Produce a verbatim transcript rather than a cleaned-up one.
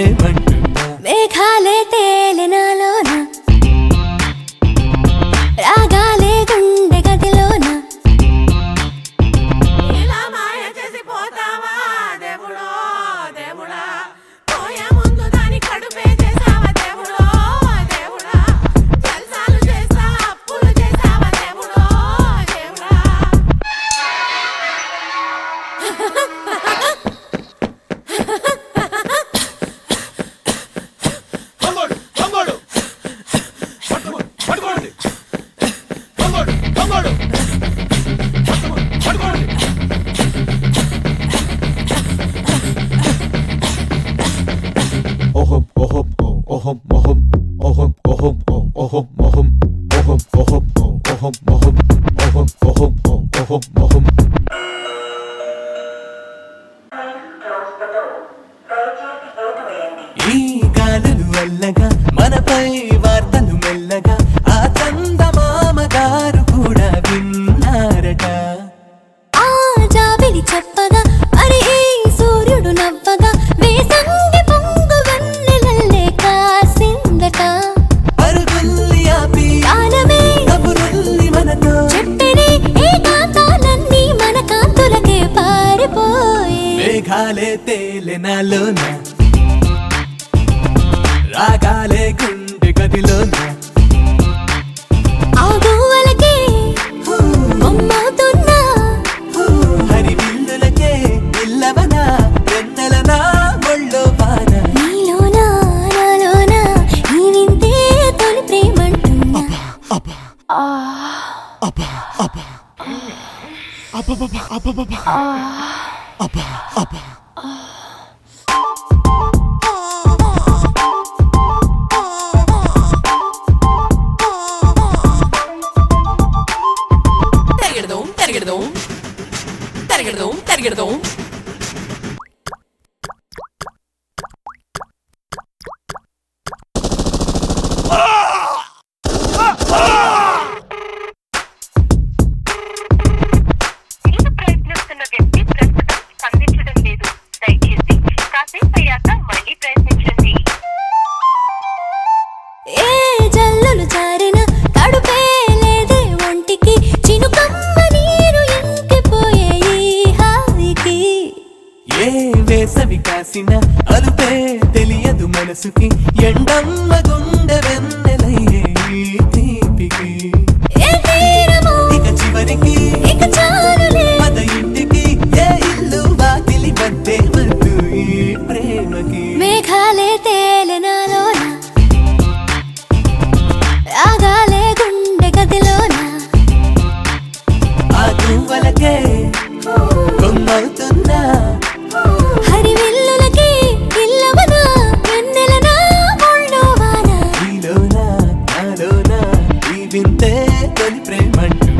ప్రేమంటున్నా మేఘాలే తేలినాలోన రాగాలే గుండె గదిలోన ఇలా మాయ చేసి పోతావా దేవుడో దేవుడా పోయే ముందు దాని కడుపే చేసావా దేవుడో దేవుడా జల్సాలు చేసా అప్పులు చేసావా దేవుడో దేవుడా Ohom, ohom, ohom, ohom, ohom, ohom, ohom, ohom, ohom, ohom, ohom, ohom, ohom, ohom, ohom, ohom. ఈ గాలులు అల్లగా మనపై వార్తలు మెల్లగా ఆ చందమామ గారు కూడా విన్నారట ఆ జాబిలి చెప్పగా మరి ఈ సూర్యుడు నవ్వగా వేసంగి పొంగు వెన్నెలల్లే కాసిందట పరుగుల్లి ఆపి కాలమే కబురుల్లి మనతో చెప్పిని ఈ కాంతాలన్నీ మన కాంతులకే పారిపోయి మేఘాలే తేలినాలోన రాగాలే గుండె గదిలోన ఆ గువ్వలకే బొమ్మవుతున్నా హరివిల్లులకే ఇల్లవనా వెన్నెలనా ఒళ్ళో వాన నీలోన నాలోన ఈ వింతే తొలి ప్రేమంటున్నా అబ్బా అబ్బా అబ్బా అబ్బా అబ్బా అబ్బా అబ్బా తరిగెడదాం తరిగెడదాం తరిగెడదాం తరిగెడదాం మీరు ప్రయత్నిస్తున్న వ్యక్తి ప్రస్తుతం స్పందించడం లేదు దయచేసి కాసేపు అయ్యాక మళ్ళీ ప్రయత్నించండి ఏ జల్లులు జారిన తడుపే లేదే ఒంటికి చినుకమ్మ నీరు ఇంకిపోయే ఈ హాయికి ఏ వేసవి కాసిన అలుపే తెలియదు మనసుకి ఎండమ్మ గుండె వెన్నెలయ్యే ఈ తీపికి ఏ తీరము ఇక చివరికి ఇక చాలులే పద ఇంటికి ఏ ఇల్లు వాకిలి వద్దే వద్దు ఈ ప్రేమకి మేఘాలే తేలినాలోన రాగాలే గుండె గదిలోన ఆ గువ్వలకే కొమ్మవుతున్నా హరివిల్లులకి ఇల్లవనా వెన్నెలనా ఒళ్ళో వాన నీలోనా నాలోనా ఈ వింతే తొలి ప్రేమంటూ